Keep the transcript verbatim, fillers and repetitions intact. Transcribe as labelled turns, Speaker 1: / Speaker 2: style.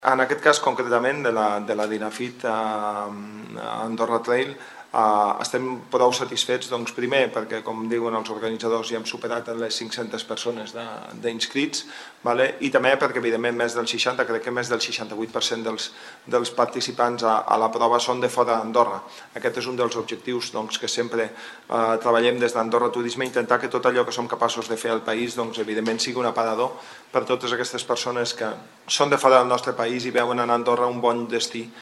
Speaker 1: En aquest cas, concretament, de la, de la Dinafit a Andorra Trail, Uh, estem prou satisfets, doncs, primer perquè, com diuen els organitzadors, ja hem superat les cinc-centes persones d'inscrits, vale? I també perquè, evidentment, més del seixanta, crec que més del seixanta-vuit per cent dels, dels participants a, a la prova són de fora d'Andorra. Aquest és un dels objectius, doncs, que sempre uh, treballem des d'Andorra Turisme, intentar que tot allò que som capaços de fer al país, doncs, evidentment, sigui un aparador per totes aquestes persones que són de fora del nostre país i veuen en Andorra un bon destí